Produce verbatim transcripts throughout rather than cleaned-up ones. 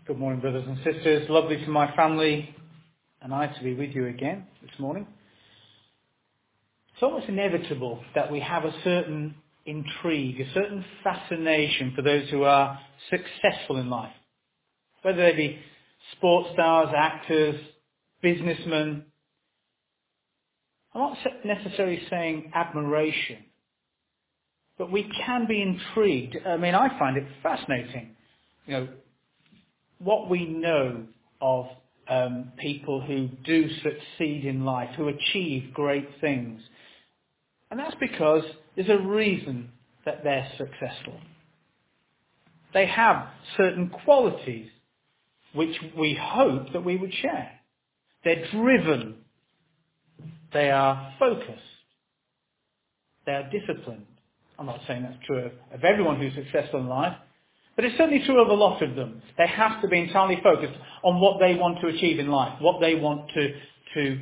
Good morning, brothers and sisters. Lovely for my family and I to be with you again this morning. It's almost inevitable that we have a certain intrigue, a certain fascination for those who are successful in life. Whether they be sports stars, actors, businessmen. I'm not necessarily saying admiration, but we can be intrigued. I mean, I find it fascinating, you know, what we know of um, people who do succeed in life, who achieve great things. And that's because there's a reason that they're successful. They have certain qualities which we hope that we would share. They're driven. They are focused. They are disciplined. I'm not saying that's true of, of everyone who's successful in life, but it's certainly true of a lot of them. They have to be entirely focused on what they want to achieve in life, what they want to to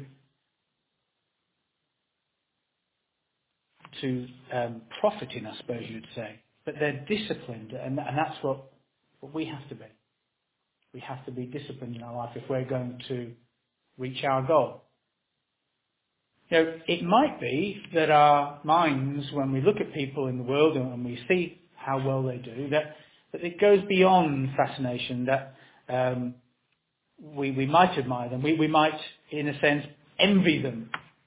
to um, profit in, I suppose you'd say. But they're disciplined, and, and that's what, what we have to be. We have to be disciplined in our life if we're going to reach our goal. You know, it might be that our minds, when we look at people in the world and, and we see how well they do, that, that it goes beyond fascination, that um, we, we might admire them. We, we might, in a sense, envy them.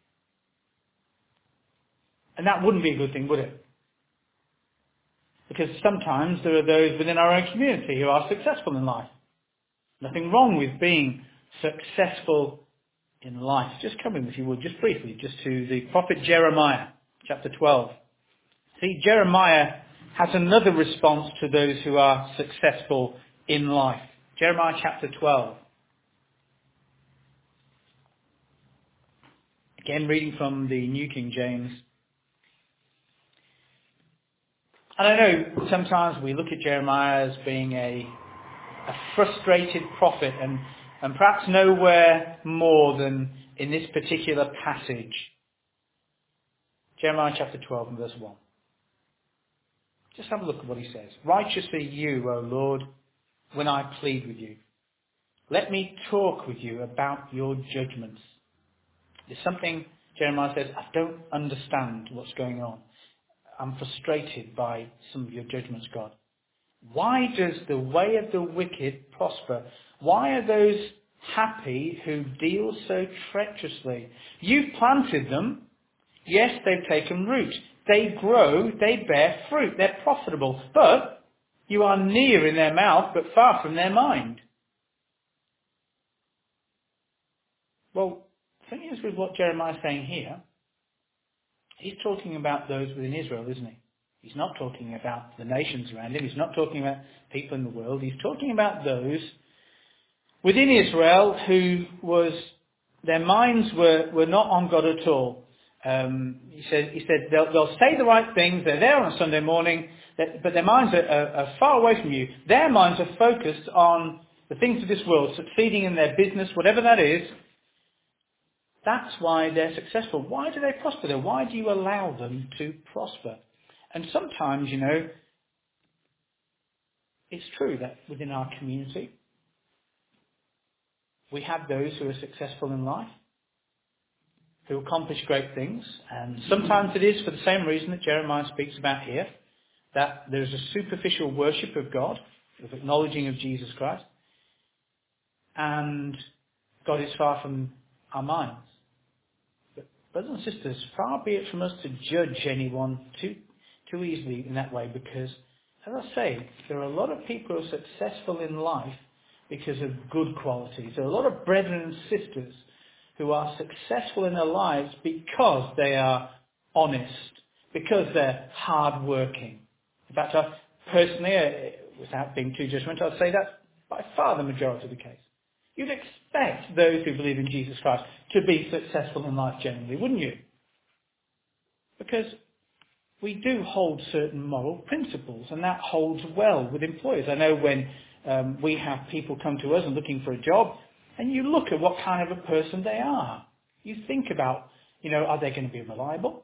And that wouldn't be a good thing, would it? Because sometimes there are those within our own community who are successful in life. Nothing wrong with being successful in life. Just come in, if you would, just briefly, just to the prophet Jeremiah, chapter twelve. See, Jeremiah has another response to those who are successful in life. Jeremiah chapter twelve. Again, reading from the New King James. And I know sometimes we look at Jeremiah as being a, a frustrated prophet, and, and perhaps nowhere more than in this particular passage. Jeremiah chapter twelve and verse one. Just have a look at what he says. Righteous are you, O Lord, when I plead with you. Let me talk with you about your judgments. There's something, Jeremiah says, I don't understand what's going on. I'm frustrated by some of your judgments, God. Why does the way of the wicked prosper? Why are those happy who deal so treacherously? You've planted them. Yes, they've taken root. They grow, they bear fruit, they're profitable. But you are near in their mouth, but far from their mind. Well, the thing is with what Jeremiah is saying here, he's talking about those within Israel, isn't he? He's not talking about the nations around him. He's not talking about people in the world. He's talking about those within Israel who was, their minds were, were not on God at all. Um, he said, he said they'll, they'll say the right things. They're there on a Sunday morning, that, but their minds are, are, are far away from you. Their minds are focused on the things of this world, succeeding in their business, whatever that is. That's why they're successful. Why do they prosper though? Why do you allow them to prosper? And sometimes, you know, it's true that within our community, we have those who are successful in life, who accomplish great things. And sometimes it is for the same reason that Jeremiah speaks about here, that there's a superficial worship of God, of acknowledging of Jesus Christ, and God is far from our minds. Brothers and sisters, far be it from us to judge anyone too too easily in that way, because, as I say, there are a lot of people who are successful in life because of good qualities. There are a lot of brethren and sisters who are successful in their lives because they are honest, because they're hard-working. In fact, I personally, uh, without being too judgmental, I'd say that's by far the majority of the case. You'd expect those who believe in Jesus Christ to be successful in life generally, wouldn't you? Because we do hold certain moral principles, and that holds well with employers. I know when um, we have people come to us and looking for a job, and you look at what kind of a person they are. You think about, you know, are they going to be reliable?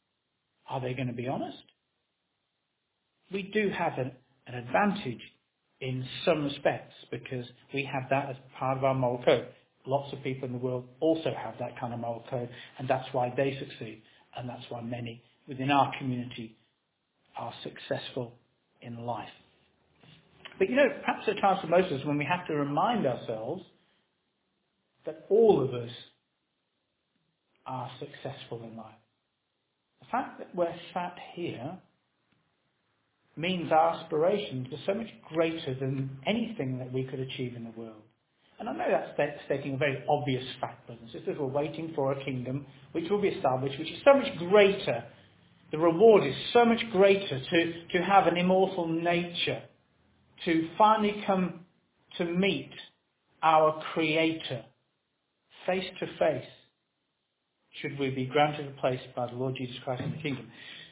Are they going to be honest? We do have an, an advantage in some respects, because we have that as part of our moral code. Lots of people in the world also have that kind of moral code, and that's why they succeed, and that's why many within our community are successful in life. But you know, perhaps at times for most of us, when we have to remind ourselves that all of us are successful in life. The fact that we're sat here means our aspirations are so much greater than anything that we could achieve in the world. And I know that's sta- stating a very obvious fact, brothers and sisters. We're waiting for a kingdom which will be established, which is so much greater. The reward is so much greater to, to have an immortal nature, to finally come to meet our Creator face to face, should we be granted a place by the Lord Jesus Christ in the kingdom.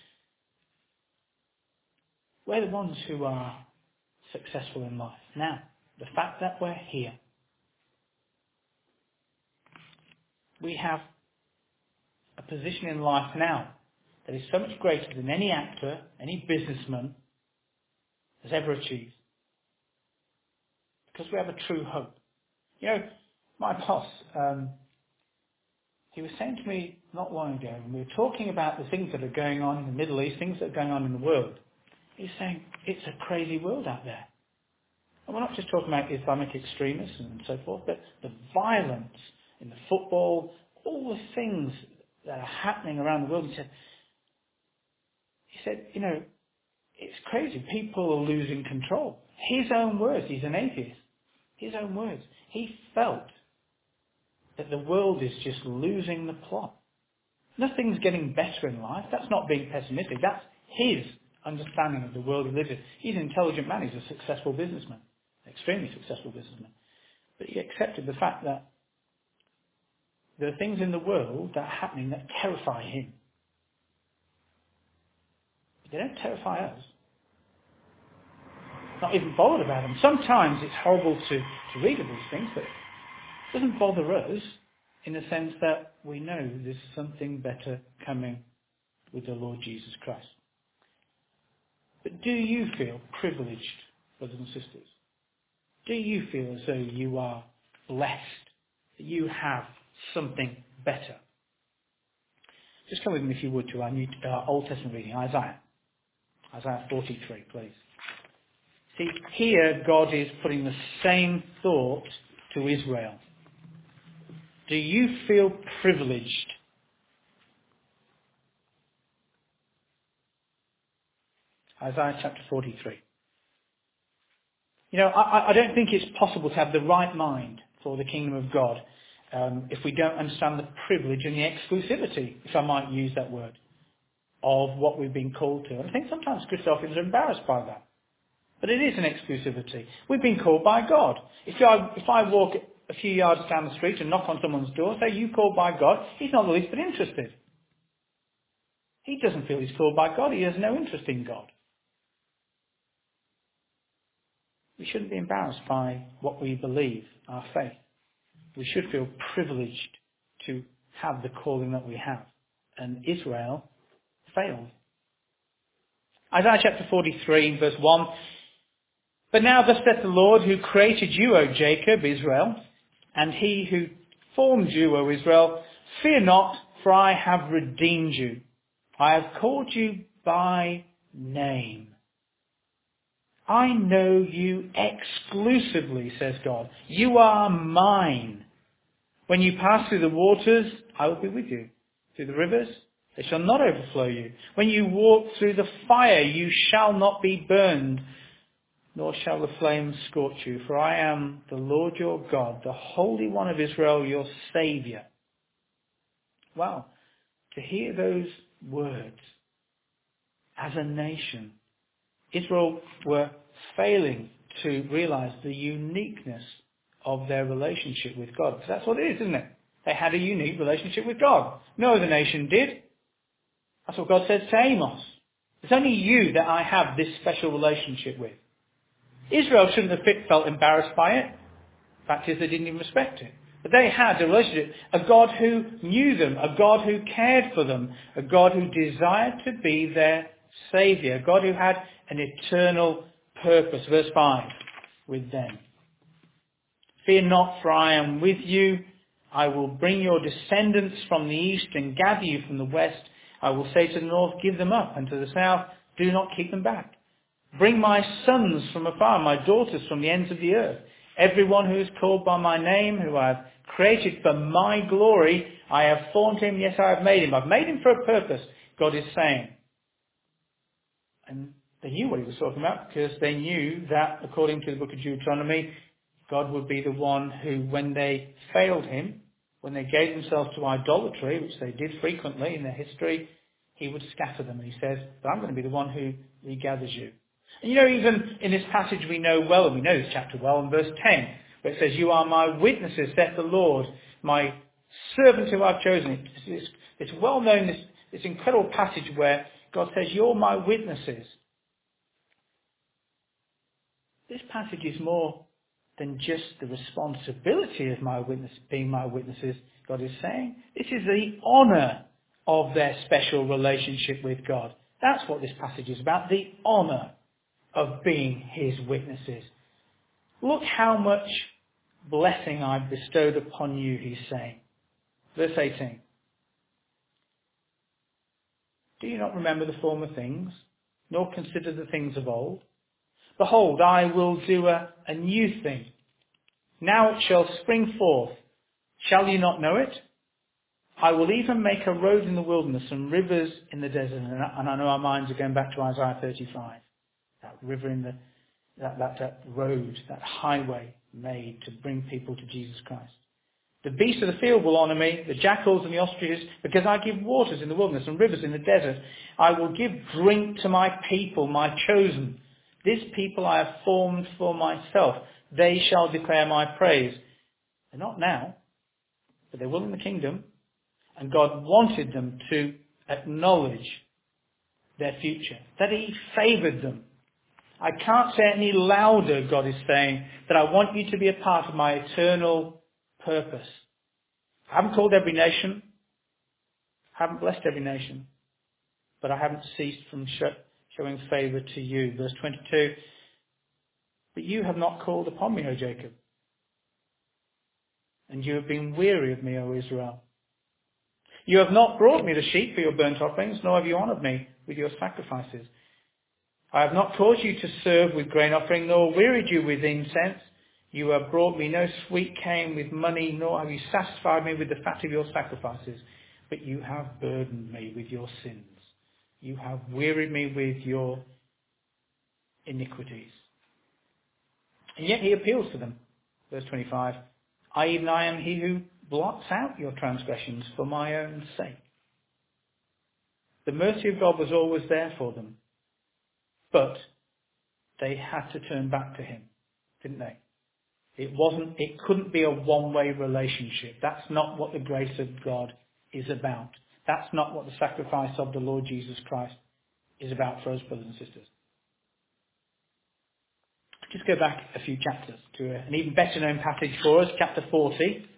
We're the ones who are successful in life. Now, the fact that we're here, we have a position in life now that is so much greater than any actor, any businessman has ever achieved. Because we have a true hope. You know, my boss, um, he was saying to me not long ago, and we were talking about the things that are going on in the Middle East, things that are going on in the world. He's saying, it's a crazy world out there. And we're not just talking about Islamic extremists and so forth, but the violence in the football, all the things that are happening around the world. He said, he said, you know, it's crazy. People are losing control. His own words, he's an atheist. His own words. He felt that the world is just losing the plot. Nothing's getting better in life. That's not being pessimistic. That's his understanding of the world he lives in. He's an intelligent man. He's a successful businessman. An extremely successful businessman. But he accepted the fact that there are things in the world that are happening that terrify him. But they don't terrify us. Not even bothered about them. Sometimes it's horrible to, to read of these things, but it doesn't bother us in the sense that we know there's something better coming with the Lord Jesus Christ. But do you feel privileged, brothers and sisters? Do you feel as though you are blessed, that you have something better? Just come with me, if you would, to our New, uh, Old Testament reading, Isaiah. Isaiah forty-three, please. See, here God is putting the same thought to Israel. Do you feel privileged? Isaiah chapter forty-three. You know, I, I don't think it's possible to have the right mind for the kingdom of God um, if we don't understand the privilege and the exclusivity, if I might use that word, of what we've been called to. And I think sometimes Christians are embarrassed by that. But it is an exclusivity. We've been called by God. If I, if I walk a few yards down the street and knock on someone's door, say, you called by God, he's not the least bit interested. He doesn't feel he's called by God. He has no interest in God. We shouldn't be embarrassed by what we believe, our faith. We should feel privileged to have the calling that we have. And Israel failed. Isaiah chapter forty-three, verse one. But now thus saith the Lord, who created you, O Jacob, Israel, and he who formed you, O Israel, fear not, for I have redeemed you. I have called you by name. I know you exclusively, says God. You are mine. When you pass through the waters, I will be with you. Through the rivers, they shall not overflow you. When you walk through the fire, you shall not be burned, nor shall the flames scorch you. For I am the Lord your God, the Holy One of Israel, your Saviour. Wow, to hear those words as a nation, Israel were failing to realize the uniqueness of their relationship with God. Because that's what it is, isn't it? They had a unique relationship with God. No other nation did. That's what God says to Amos. It's only you that I have this special relationship with. Israel shouldn't have felt embarrassed by it. The fact is, they didn't even respect it. But they had a relationship, a God who knew them, a God who cared for them, a God who desired to be their Saviour, a God who had an eternal purpose. Verse five. with them. Fear not, for I am with you. I will bring your descendants from the east and gather you from the west. I will say to the north, give them up, and to the south, do not keep them back. Bring my sons from afar, my daughters from the ends of the earth. Everyone who is called by my name, who I have created for my glory, I have formed him, yes, I have made him. I've made him for a purpose, God is saying. And they knew what he was talking about, because they knew that, according to the book of Deuteronomy, God would be the one who, when they failed him, when they gave themselves to idolatry, which they did frequently in their history, he would scatter them. And he says, but I'm going to be the one who regathers you. And you know, even in this passage we know well, and we know this chapter well, in verse ten, where it says, you are my witnesses, saith the Lord, my servant who I've chosen. It's, it's, it's well known, this, this incredible passage where God says, you're my witnesses. This passage is more than just the responsibility of my witness being my witnesses. God is saying this is the honour of their special relationship with God. That's what this passage is about, the honour of being his witnesses. Look how much blessing I've bestowed upon you, he's saying. Verse eighteen. Do you not remember the former things, nor consider the things of old? Behold, I will do a, a new thing. Now it shall spring forth. Shall you not know it? I will even make a road in the wilderness and rivers in the desert. And I, and I know our minds are going back to Isaiah thirty-five. That river in the, that, that, that road, that highway made to bring people to Jesus Christ. The beasts of the field will honour me, the jackals and the ostriches, because I give waters in the wilderness and rivers in the desert. I will give drink to my people, my chosen. This people I have formed for myself. They shall declare my praise. They're not now, but they will in the kingdom. And God wanted them to acknowledge their future, that he favoured them. I can't say it any louder, God is saying, that I want you to be a part of my eternal purpose. I haven't called every nation, I haven't blessed every nation, but I haven't ceased from sh- showing favour to you. Verse twenty-two, but you have not called upon me, O Jacob, and you have been weary of me, O Israel. You have not brought me the sheep for your burnt offerings, nor have you honoured me with your sacrifices. I have not caused you to serve with grain offering, nor wearied you with incense. You have brought me no sweet cane with money, nor have you satisfied me with the fat of your sacrifices. But you have burdened me with your sins. You have wearied me with your iniquities. And yet he appeals to them. Verse twenty-five, I even I am he who blots out your transgressions for my own sake. The mercy of God was always there for them. But they had to turn back to him, didn't they? It wasn't, it couldn't be a one-way relationship. That's not what the grace of God is about. That's not what the sacrifice of the Lord Jesus Christ is about for us, brothers and sisters. Just go back a few chapters to an even better known passage for us, chapter forty.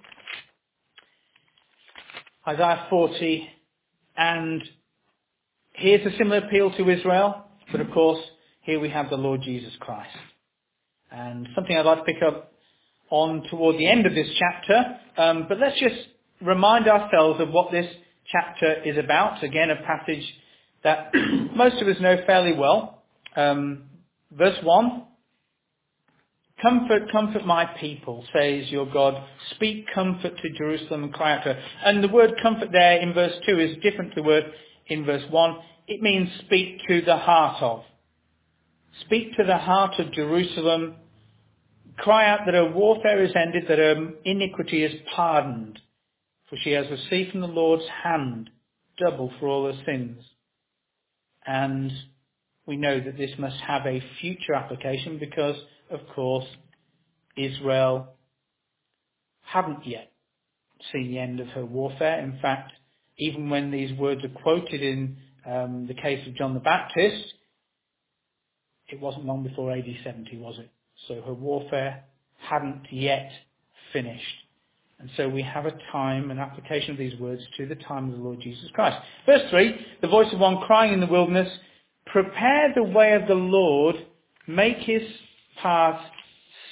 Isaiah forty, and here's a similar appeal to Israel, but of course, here we have the Lord Jesus Christ. And something I'd like to pick up on toward the end of this chapter, um, but let's just remind ourselves of what this chapter is about. Again, a passage that most of us know fairly well. Um, verse one, comfort, comfort my people, says your God. Speak comfort to Jerusalem and cry out to her. And the word comfort there in verse two is different to the word in verse one. It means speak to the heart of. Speak to the heart of Jerusalem. Cry out that her warfare is ended, that her iniquity is pardoned. For she has received from the Lord's hand double for all her sins. And we know that this must have a future application because, of course, Israel hadn't yet seen the end of her warfare. In fact, even when these words are quoted in um, the case of John the Baptist, it wasn't long before A D seventy, was it? So her warfare hadn't yet finished. And so we have a time, an application of these words to the time of the Lord Jesus Christ. Verse three, the voice of one crying in the wilderness, prepare the way of the Lord, make his path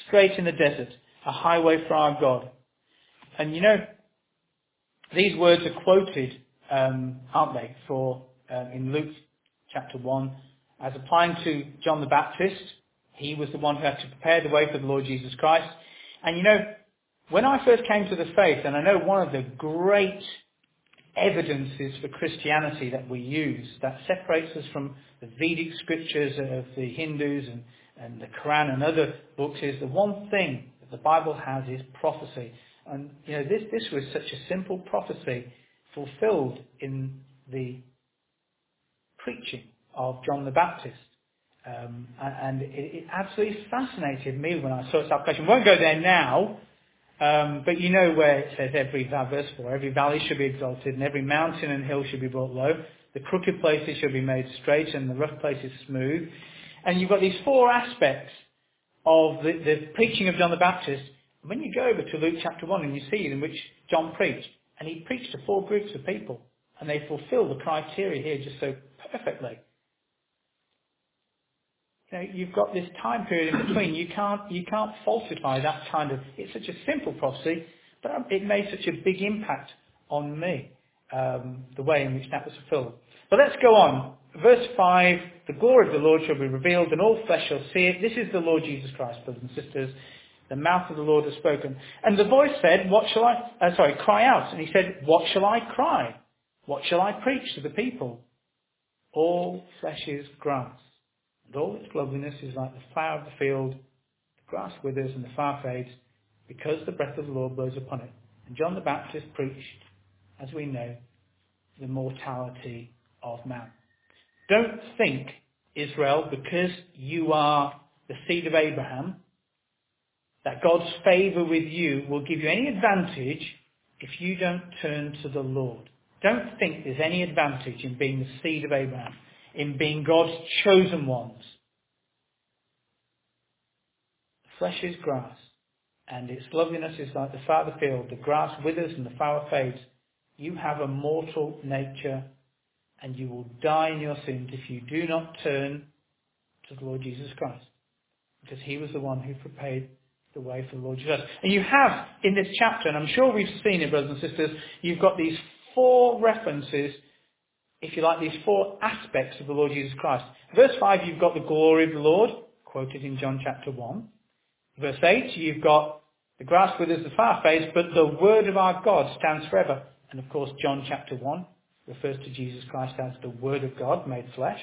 straight in the desert, a highway for our God. And you know, these words are quoted, um, aren't they, for uh, in Luke chapter one, as applying to John the Baptist. He was the one who had to prepare the way for the Lord Jesus Christ. And you know, when I first came to the faith, and I know one of the great evidences for Christianity that we use that separates us from the Vedic scriptures of the Hindus and, and the Quran and other books is the one thing that the Bible has is prophecy. And you know, this, this was such a simple prophecy fulfilled in the preaching of John the Baptist. Um, and it, it absolutely fascinated me when I saw its application. We won't go there now, um, but you know where it says every verse four, every valley should be exalted and every mountain and hill should be brought low. The crooked places shall be made straight and the rough places smooth. And you've got these four aspects of the, the preaching of John the Baptist. When you go over to Luke chapter one and you see in which John preached, and he preached to four groups of people, and they fulfill the criteria here just so perfectly. You know, you've got this time period in between. You can't you can't falsify that kind of. It's such a simple prophecy, but it made such a big impact on me, um, the way in which that was fulfilled. But let's go on. Verse five: the glory of the Lord shall be revealed, and all flesh shall see it. This is the Lord Jesus Christ, brothers and sisters. The mouth of the Lord has spoken. And the voice said, "What shall I?" Uh, sorry, cry out. And he said, "What shall I cry? What shall I preach to the people? All flesh is grass, and all its loveliness is like the flower of the field. The grass withers and the flower fades, because the breath of the Lord blows upon it." And John the Baptist preached, as we know, the mortality of man. Don't think, Israel, because you are the seed of Abraham, that God's favour with you will give you any advantage if you don't turn to the Lord. Don't think there's any advantage in being the seed of Abraham, in being God's chosen ones. The flesh is grass, and its loveliness is like the flower of the field. The grass withers and the flower fades. You have a mortal nature, and you will die in your sins if you do not turn to the Lord Jesus Christ, because he was the one who prepared the way for the Lord Jesus. And you have in this chapter, and I'm sure we've seen it, brothers and sisters, you've got these four references, if you like, these four aspects of the Lord Jesus Christ. Verse five, you've got the glory of the Lord, quoted in John chapter one. Verse eight, you've got the grass withers, the flower fades, but the word of our God stands forever. And of course, John chapter one refers to Jesus Christ as the Word of God made flesh.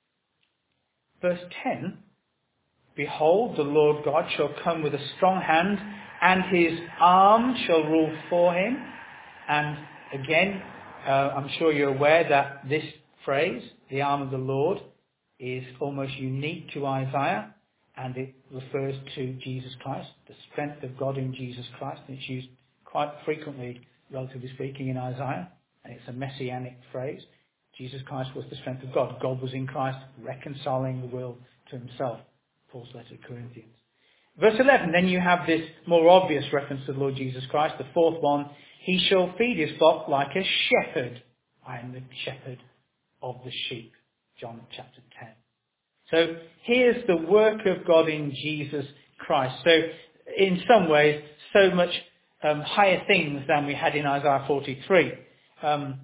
Verse ten, behold, the Lord God shall come with a strong hand, and his arm shall rule for him. And again, uh, I'm sure you're aware that this phrase, the arm of the Lord, is almost unique to Isaiah, and it refers to Jesus Christ, the strength of God in Jesus Christ. And it's used quite frequently, relatively speaking, in Isaiah, and it's a messianic phrase. Jesus Christ was the strength of God. God was in Christ, reconciling the world to himself. Paul's letter to Corinthians. Verse eleven, then you have this more obvious reference to the Lord Jesus Christ, the fourth one. He shall feed his flock like a shepherd. I am the shepherd of the sheep. John chapter ten. So here's the work of God in Jesus Christ. So in some ways, so much um, higher things than we had in Isaiah forty-three. Um,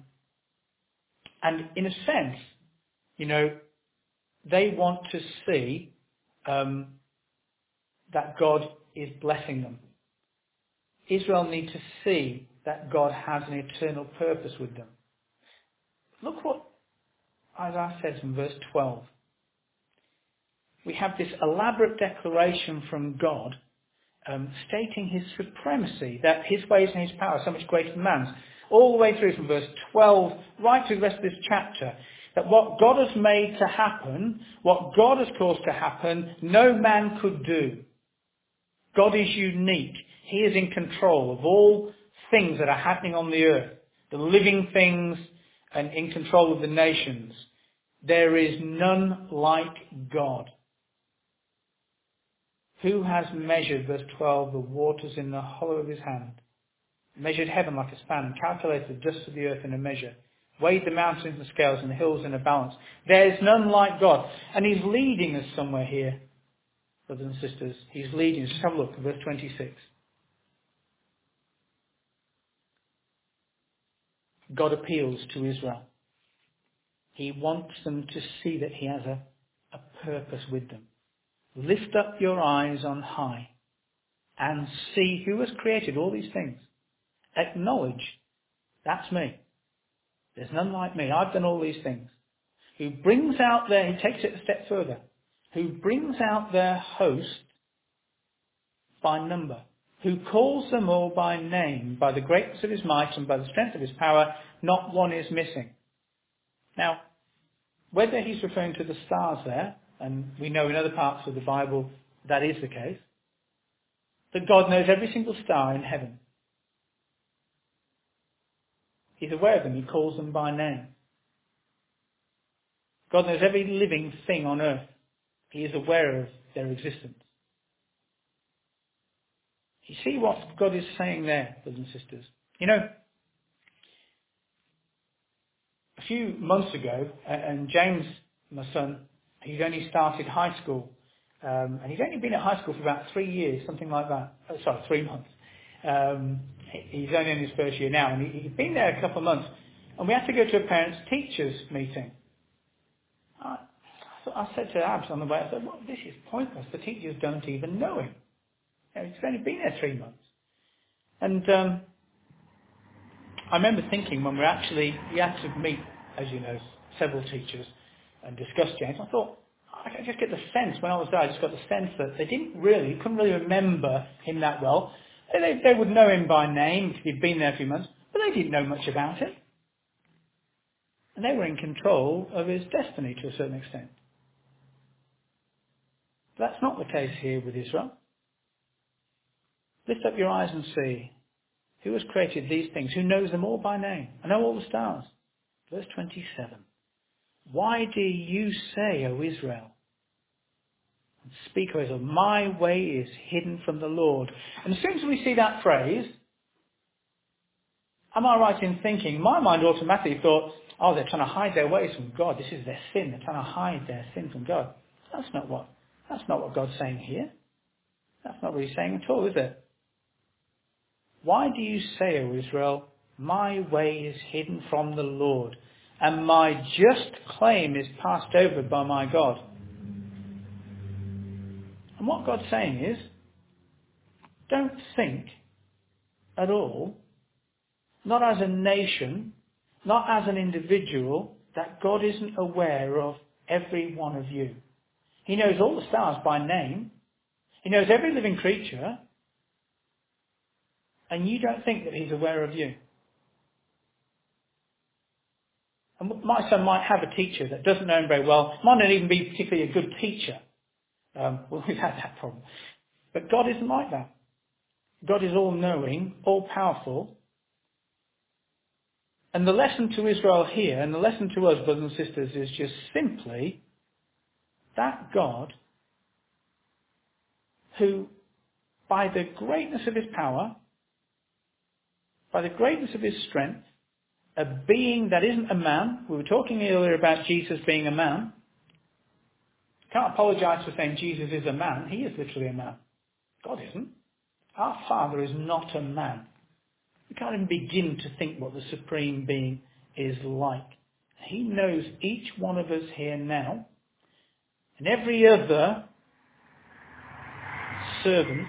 and in a sense, you know, they want to see um, that God is blessing them. Israel need to see that God has an eternal purpose with them. Look what Isaiah says in verse twelve. We have this elaborate declaration from God um, stating his supremacy, that his ways and his power are so much greater than man's. All the way through from verse twelve right through the rest of this chapter, that what God has made to happen, what God has caused to happen, no man could do. God is unique. He is in control of all things that are happening on the earth, the living things, and in control of the nations. There is none like God. Who has measured, verse twelve, the waters in the hollow of his hand, measured heaven like a span, and calculated the dust of the earth in a measure, weighed the mountains in the scales and the hills in a balance? There is none like God. And he's leading us somewhere here. brothers and sisters. He's leading us. Just have a look at verse twenty-six. God appeals to Israel. He wants them to see that he has a, a purpose with them. Lift up your eyes on high and see who has created all these things. Acknowledge, that's me. There's none like me. I've done all these things. Who brings out their, he takes it a step further, who brings out their host by number, who calls them all by name, by the greatness of his might and by the strength of his power, not one is missing. Now, whether he's referring to the stars there, and we know in other parts of the Bible that is the case, that God knows every single star in heaven. He's aware of them. He calls them by name. God knows every living thing on earth. He is aware of their existence. You see what God is saying there, brothers and sisters? You know, a few months ago, and James, my son, he's only started high school. Um, and he's only been at high school for about three years, something like that. Oh, sorry, three months. Um, he's only in his first year now, and he, he's been there a couple of months. And we had to go to a parents-teachers meeting. I, I said to Abs on the way, I said, well, this is pointless. The teachers don't even know him. You know, he's only been there three months. And um, I remember thinking when we actually, we had to meet, as you know, several teachers and discuss James, I thought, I just get the sense, when I was there, I just got the sense that they didn't really, couldn't really remember him that well. They, they would know him by name if he'd been there a few months, but they didn't know much about him. And they were in control of his destiny to a certain extent. But that's not the case here with Israel. Lift up your eyes and see who has created these things, who knows them all by name. I know all the stars. Verse twenty-seven. Why do you say, O Israel? And speak, O Israel, my way is hidden from the Lord. And as soon as we see that phrase, am I right in thinking, my mind automatically thought, oh, they're trying to hide their ways from God. This is their sin. They're trying to hide their sin from God. That's not what, that's not what God's saying here. That's not what he's saying at all, is it? Why do you say, O Israel, my way is hidden from the Lord, and my just claim is passed over by my God? And what God's saying is, don't think at all, not as a nation, not as an individual, that God isn't aware of every one of you. He knows all the stars by name. He knows every living creature. And you don't think that he's aware of you. And my son might have a teacher that doesn't know him very well, might not even be particularly a good teacher. Um, well, we've had that problem. But God isn't like that. God is all-knowing, all-powerful. And the lesson to Israel here, and the lesson to us, brothers and sisters, is just simply that God, who, by the greatness of his power, by the greatness of his strength, a being that isn't a man, we were talking earlier about Jesus being a man. Can't apologise for saying Jesus is a man. He is literally a man. God isn't. Our Father is not a man. We can't even begin to think what the Supreme Being is like. He knows each one of us here now, and every other servant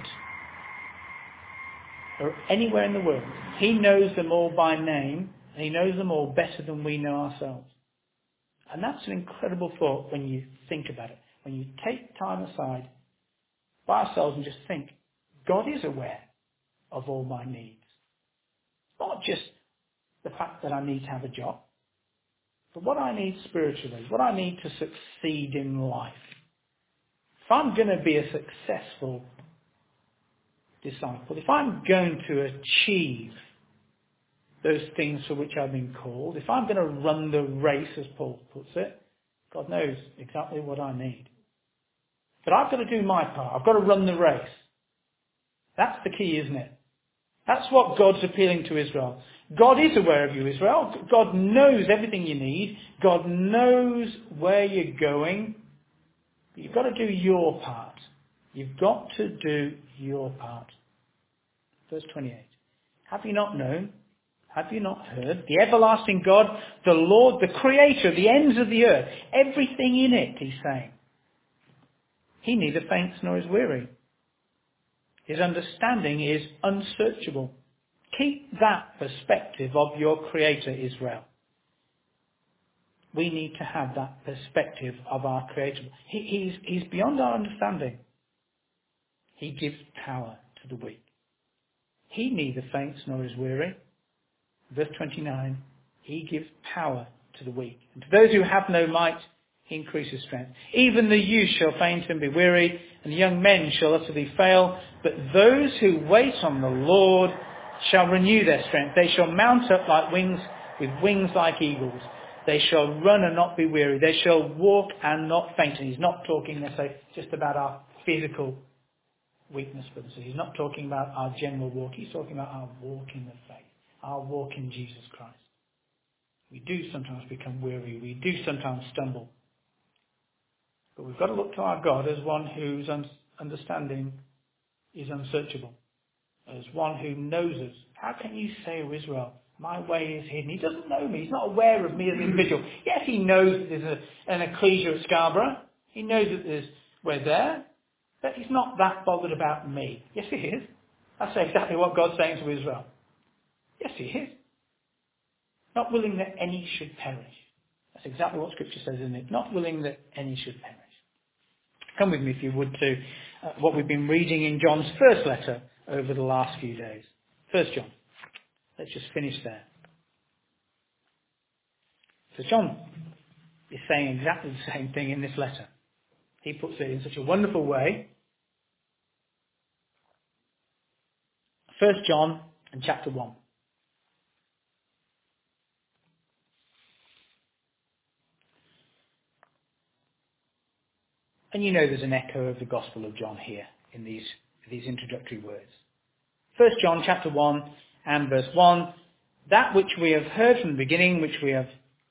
or anywhere in the world. He knows them all by name, and he knows them all better than we know ourselves. And that's an incredible thought when you think about it. When you take time aside by ourselves and just think, God is aware of all my needs. Not just the fact that I need to have a job, but what I need spiritually, what I need to succeed in life. If I'm going to be a successful disciple, if I'm going to achieve those things for which I've been called, if I'm going to run the race, as Paul puts it, God knows exactly what I need. But I've got to do my part. I've got to run the race. That's the key, isn't it? That's what God's appealing to Israel. God is aware of you, Israel. God knows everything you need. God knows where you're going. But you've got to do your part. You've got to do your part. Verse twenty-eight. Have you not known? Have you not heard? The everlasting God, the Lord, the creator of the ends of the earth, everything in it, he's saying. He neither faints nor is weary. His understanding is unsearchable. Keep that perspective of your creator, Israel. We need to have that perspective of our creator. He, he's, he's beyond our understanding. He gives power to the weak. He neither faints nor is weary. Verse twenty-nine, he gives power to the weak. And to those who have no might, he increases strength. Even the youth shall faint and be weary, and the young men shall utterly fail. But those who wait on the Lord shall renew their strength. They shall mount up like wings, with wings like eagles. They shall run and not be weary. They shall walk and not faint. And he's not talking necessarily just about our physical weakness, but he's not talking about our general walk. He's talking about our walk in the faith, our walk in Jesus Christ. We do sometimes become weary. We do sometimes stumble. But we've got to look to our God as one whose un- understanding is unsearchable, as one who knows us. How can you say, O Israel, my way is hidden? He doesn't know me. He's not aware of me as an individual. Yes, he knows that there's a, an ecclesia at Scarborough. He knows that there's, we're there. But he's not that bothered about me. Yes, he is. That's exactly what God's saying to Israel. Yes, he is. Not willing that any should perish. That's exactly what Scripture says, isn't it? Not willing that any should perish. Come with me, if you would, to uh, what we've been reading in John's first letter over the last few days. First John. Let's just finish there. So John is saying exactly the same thing in this letter. He puts it in such a wonderful way. First John and chapter one. And you know there's an echo of the Gospel of John here in these, these introductory words. First John chapter one and verse one. That which we have heard from the beginning, which we have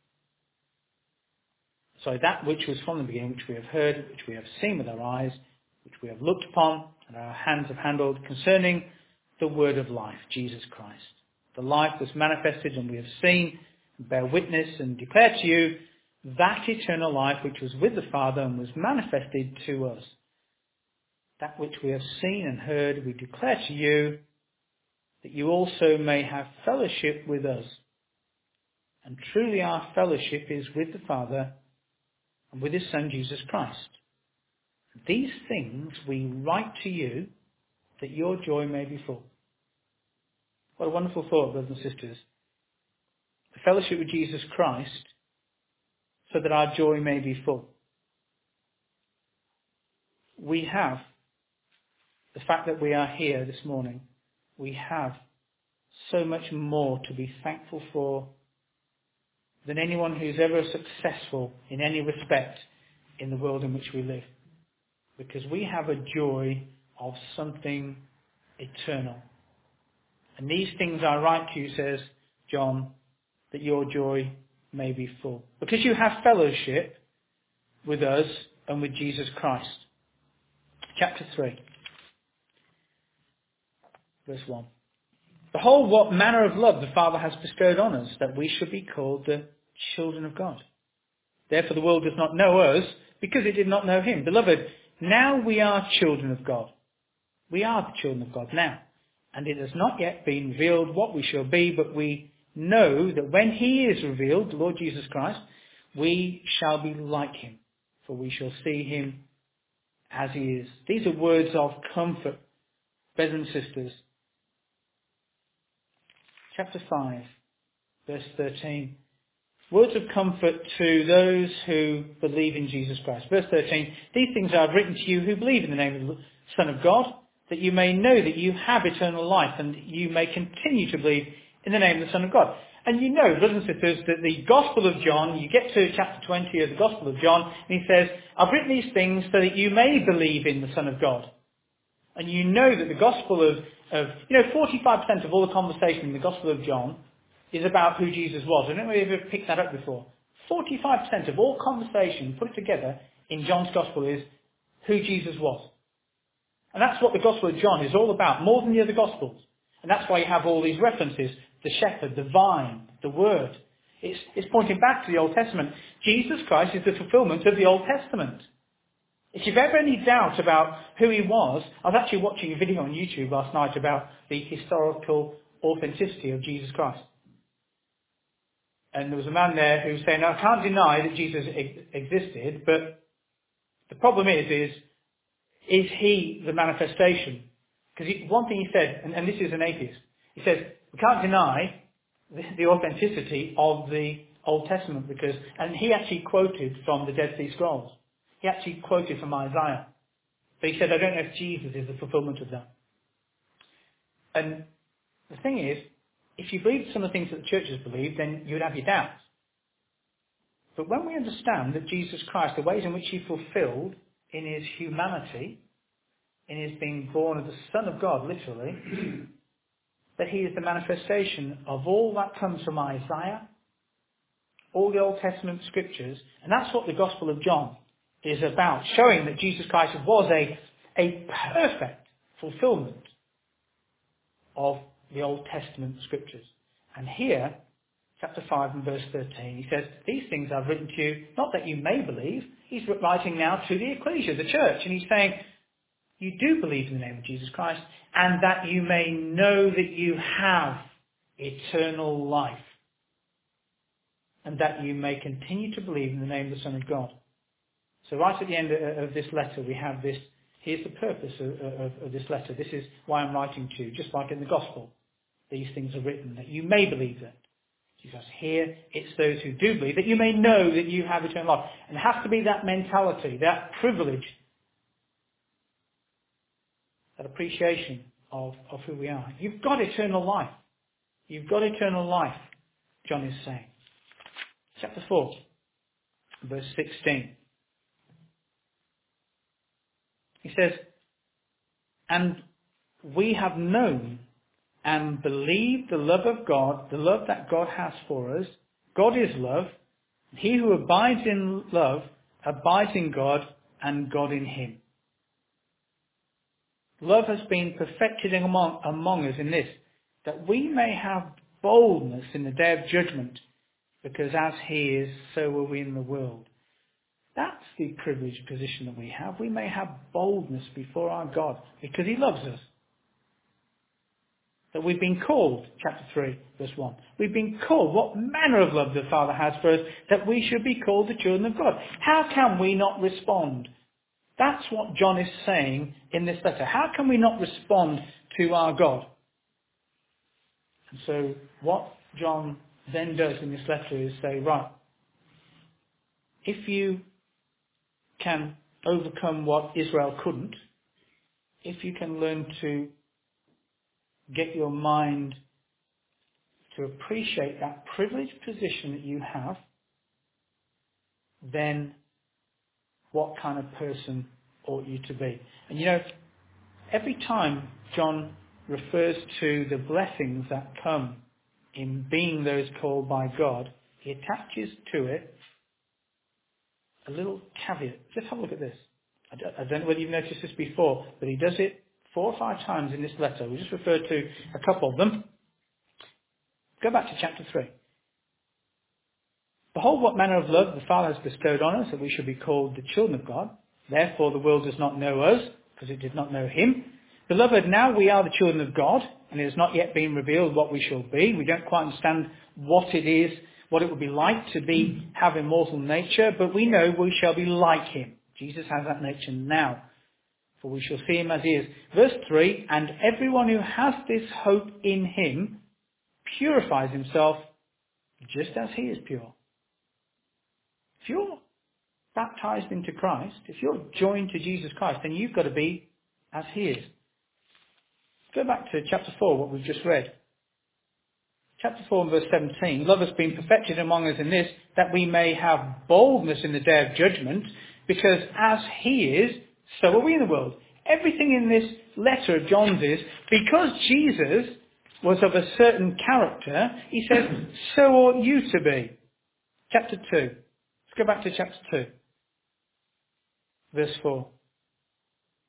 sorry, that which was from the beginning, which we have heard, which we have seen with our eyes, which we have looked upon, and our hands have handled, concerning the word of life, Jesus Christ. The life was manifested, and we have seen, and bear witness, and declare to you that eternal life which was with the Father and was manifested to us. That which we have seen and heard, we declare to you, that you also may have fellowship with us. And truly our fellowship is with the Father and with his Son Jesus Christ. These things we write to you, that your joy may be full. What a wonderful thought, brothers and sisters. The fellowship with Jesus Christ, so that our joy may be full. We have the fact that we are here this morning. We have so much more to be thankful for than anyone who's ever successful in any respect in the world in which we live. Because we have a joy of something eternal. And these things I write to you, says John, that your joy may be full. Because you have fellowship with us and with Jesus Christ. Chapter three, verse one. Behold, what manner of love the Father has bestowed on us, that we should be called the children of God. Therefore the world does not know us, because it did not know him. Beloved, now we are children of God. We are the children of God now. And it has not yet been revealed what we shall be, but we know that when he is revealed, the Lord Jesus Christ, we shall be like him, for we shall see him as he is. These are words of comfort, brothers and sisters. Chapter five, verse thirteen. Words of comfort to those who believe in Jesus Christ. Verse thirteen. These things I have written to you who believe in the name of the Son of God, that you may know that you have eternal life, and you may continue to believe in the name of the Son of God. And you know, brothers and sisters, that the Gospel of John, you get to chapter twenty of the Gospel of John, and he says, I've written these things so that you may believe in the Son of God. And you know that the Gospel of, of you know, forty-five percent of all the conversation in the Gospel of John is about who Jesus was. I don't know if you've ever picked that up before. forty-five percent of all conversation put together in John's Gospel is who Jesus was. And that's what the Gospel of John is all about, more than the other Gospels. And that's why you have all these references, the shepherd, the vine, the word. It's, it's pointing back to the Old Testament. Jesus Christ is the fulfillment of the Old Testament. If you've ever any doubt about who he was, I was actually watching a video on YouTube last night about the historical authenticity of Jesus Christ. And there was a man there who was saying, I can't deny that Jesus ex- existed, but the problem is, is, is he the manifestation? Because one thing he said, and, and this is an atheist, he says, we can't deny the, the authenticity of the Old Testament because, and he actually quoted from the Dead Sea Scrolls. He actually quoted from Isaiah. But he said, I don't know if Jesus is the fulfillment of that. And the thing is, if you believe some of the things that the churches believe, then you would have your doubts. But when we understand that Jesus Christ, the ways in which he fulfilled in his humanity, in his being born as the Son of God, literally, that he is the manifestation of all that comes from Isaiah, all the Old Testament scriptures, and that's what the Gospel of John is about, showing that Jesus Christ was a, a perfect fulfillment of the Old Testament scriptures. And here, chapter five and verse thirteen, he says, these things I've written to you, not that you may believe. He's writing now to the ecclesia, the church, and he's saying, you do believe in the name of Jesus Christ, and that you may know that you have eternal life, and that you may continue to believe in the name of the Son of God. So right at the end of this letter, we have this, here's the purpose of, of, of this letter. This is why I'm writing to you, just like in the Gospel. These things are written, that you may believe that. Because here, it's those who do believe, that you may know that you have eternal life. And it has to be that mentality, that privilege, that appreciation of, of who we are. You've got eternal life. You've got eternal life, John is saying. Chapter four, verse sixteen. He says, and we have known and believed the love of God, the love that God has for us. God is love. He who abides in love abides in God and God in him. Love has been perfected among, among us in this, that we may have boldness in the day of judgment, because as he is, so are we in the world. That's the privileged position that we have. We may have boldness before our God because he loves us. That we've been called, chapter three, verse one. We've been called, what manner of love the Father has for us, that we should be called the children of God. How can we not respond? That's what John is saying in this letter. How can we not respond to our God? And so what John then does in this letter is say, right, if you can overcome what Israel couldn't, if you can learn to get your mind to appreciate that privileged position that you have, then what kind of person ought you to be? And you know, every time John refers to the blessings that come in being those called by God, he attaches to it a little caveat. Just have a look at this. I don't, I don't know whether you've noticed this before, but he does it four or five times in this letter. We'll just refer to a couple of them. Go back to chapter three. Behold, what manner of love the Father has bestowed on us, that we should be called the children of God. Therefore the world does not know us, because it did not know him. Beloved, now we are the children of God, and it has not yet been revealed what we shall be. We don't quite understand what it is, what it would be like to be, have immortal nature, but we know we shall be like him. Jesus has that nature now, for we shall see him as he is. Verse three, and everyone who has this hope in him purifies himself just as he is pure. If you're baptized into Christ, if you're joined to Jesus Christ, then you've got to be as he is. Go back to chapter four, what we've just read. Chapter four and verse seventeen, love has been perfected among us in this, that we may have boldness in the day of judgment, because as he is, so are we in the world. Everything in this letter of John's is, because Jesus was of a certain character, he says, so ought you to be. Chapter two. Let's go back to chapter two. Verse four.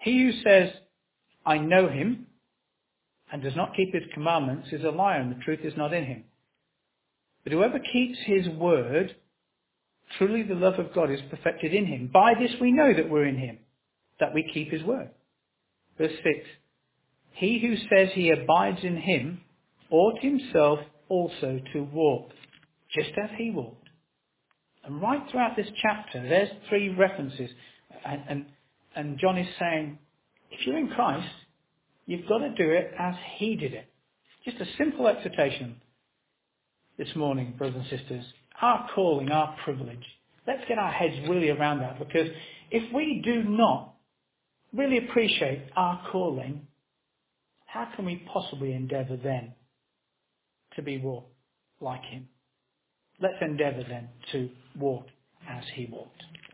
He who says, I know him, and does not keep his commandments is a liar, and the truth is not in him. But whoever keeps his word, truly the love of God is perfected in him. By this we know that we're in him, that we keep his word. Verse six. He who says he abides in him ought himself also to walk, just as he walked. And right throughout this chapter, there's three references. And, and, and John is saying, if you're in Christ, you've got to do it as he did it. Just a simple exhortation this morning, brothers and sisters. Our calling, our privilege. Let's get our heads really around that, because if we do not really appreciate our calling, how can we possibly endeavour then to be walk like him? Let's endeavour then to walk as he walked.